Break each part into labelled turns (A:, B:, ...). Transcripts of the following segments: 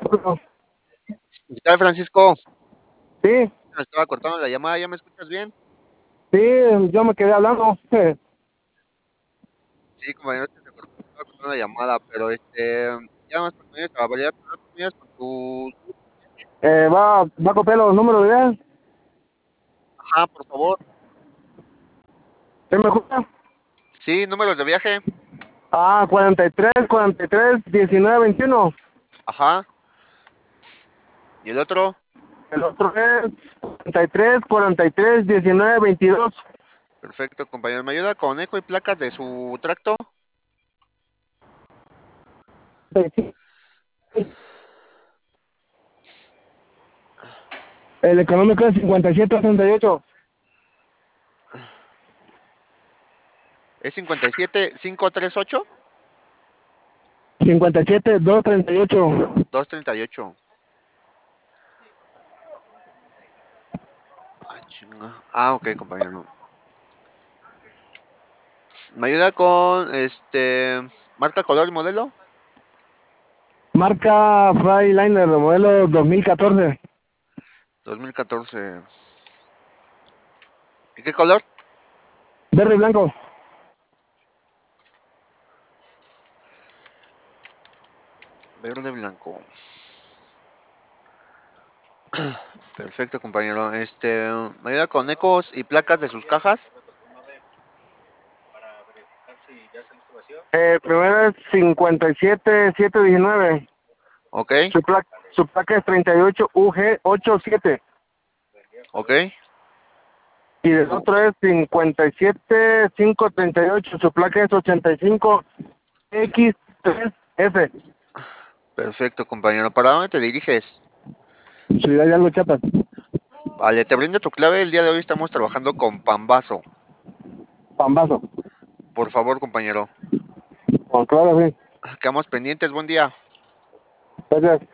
A: ¿Qué tal, Francisco?
B: Sí,
A: Me estaba cortando la llamada, ¿ya me escuchas bien?
B: sí, yo me quedé hablando.
A: Sí, compañero, es que estaba cortando la llamada, pero ya más por tener esta variedad, ¿no? ¿Tenías con tu...
B: Va a copiar los números ya.
A: Ajá, por favor.
B: ¿Sí me escucha?
A: Sí, números de viaje.
B: 43, 19, 21.
A: Ajá. ¿Y el otro?
B: El otro es 43, 19, 22.
A: Perfecto, compañero. ¿Me ayuda con eco y placas de su tracto?
B: El económico es 57, 38.
A: ¿Es 57538?
B: 57, 238.
A: 238. Ah, chinga. Ah, ok, compañero. ¿Me ayuda con marca, color y modelo?
B: Marca Freightliner, modelo 2014.
A: 2014. ¿Y qué color?
B: Verde y blanco.
A: Verde blanco. Perfecto, compañero. ¿Me ayuda con ecos y placas de sus cajas?
B: Primero es 57, 719.
A: Ok,
B: Su placa es 38 UG87.
A: ok.
B: Y el
A: Oh,
B: otro es 57, 538. Su placa es 85 X3F.
A: perfecto, compañero. ¿Para dónde te diriges?
B: Ciudad de Algo Chiapas.
A: Vale, te brindo tu clave. El día de hoy estamos trabajando con Pambazo.
B: Pambazo.
A: Por favor, compañero.
B: Oh, claro, sí.
A: Quedamos pendientes. Buen día.
B: Gracias.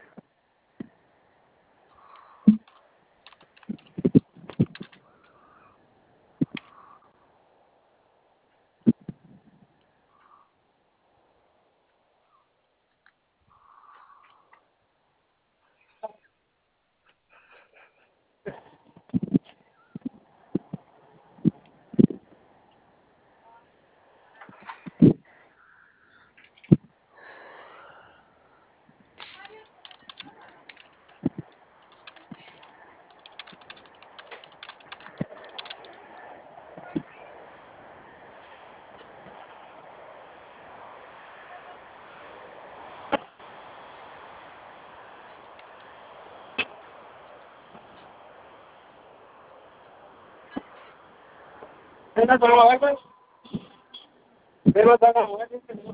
B: Venga, solo la vez. Venga, solo la vez.